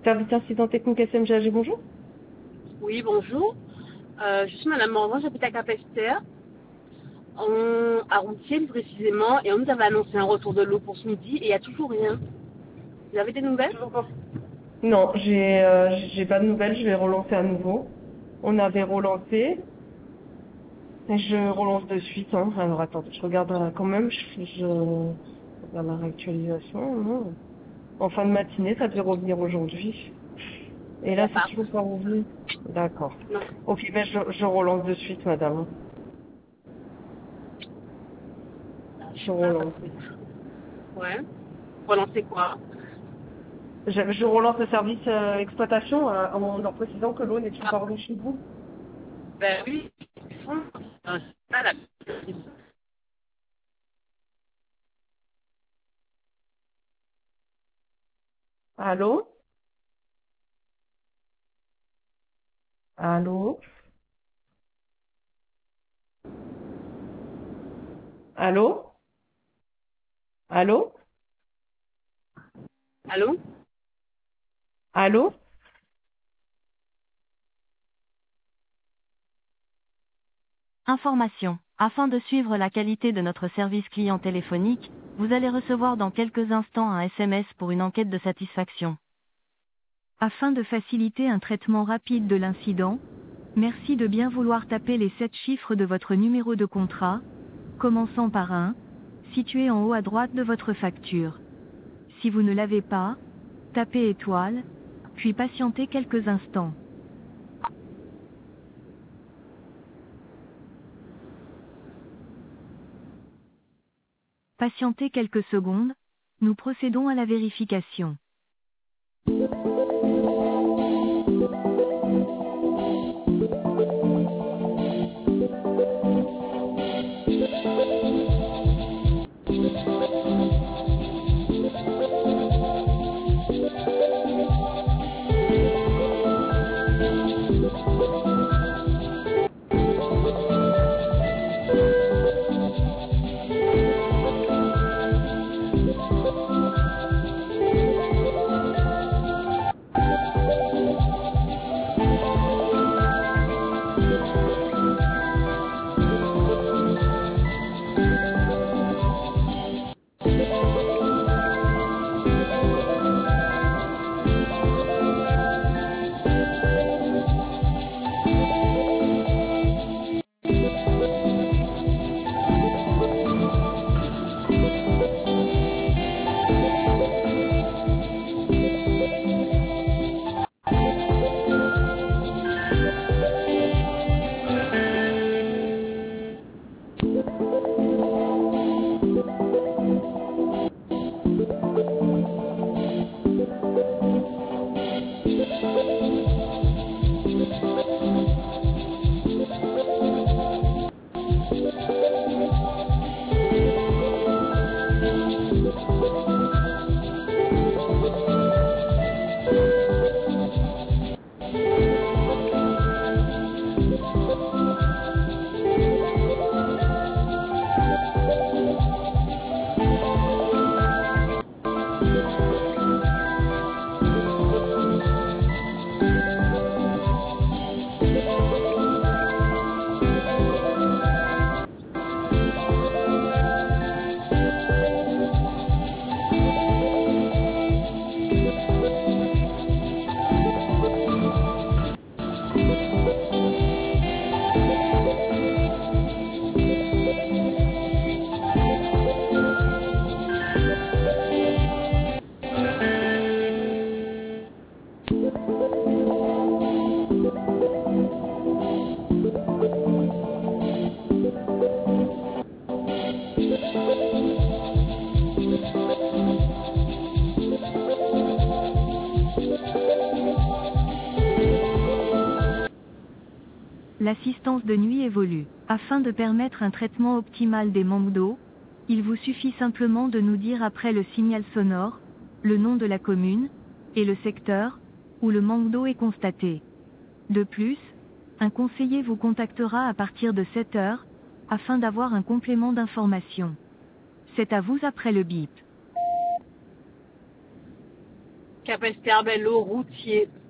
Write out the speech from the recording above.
Service incident technique SMGAG, bonjour. Oui, bonjour. Je suis Madame Morvan, j'habite à Capesterre, à Rontier précisément, et on nous avait annoncé un retour de l'eau pour ce midi, et il n'y a toujours rien. Vous avez des nouvelles? Toujours pas. Non, j'ai pas de nouvelles, je vais relancer à nouveau. On avait relancé, et je relance de suite. Hein. Alors attendez, je regarde quand même, je regarde la réactualisation. Non. En fin de matinée, ça devait revenir aujourd'hui. Il Et n'y là, a c'est pas. toujours pas revenu. D'accord. Non. Ok, ben je relance de suite, madame. Je Je sais pas, parce relance. que... Ouais. Relancer quoi? Je relance le service exploitation en leur précisant que l'eau n'est toujours Ah, pas revenue chez vous. ben oui. C'est pas la... Allô? Allô? Allô? Allô? Allô? Allô? Information. Afin de suivre la qualité de notre service client téléphonique, vous allez recevoir dans quelques instants un SMS pour une enquête de satisfaction. Afin de faciliter un traitement rapide de l'incident, merci de bien vouloir taper les 7 chiffres de votre numéro de contrat, commençant par 1, situé en haut à droite de votre facture. Si vous ne l'avez pas, tapez étoile, puis patientez quelques instants. Patientez quelques secondes, nous procédons à la vérification. L'assistance de nuit évolue. Afin de permettre un traitement optimal des manques d'eau, il vous suffit simplement de nous dire après le signal sonore, le nom de la commune, et le secteur, où le manque d'eau est constaté. De plus, un conseiller vous contactera à partir de 7 heures, afin d'avoir un complément d'information. C'est à vous après le bip. Capesterre, Bello, Routier.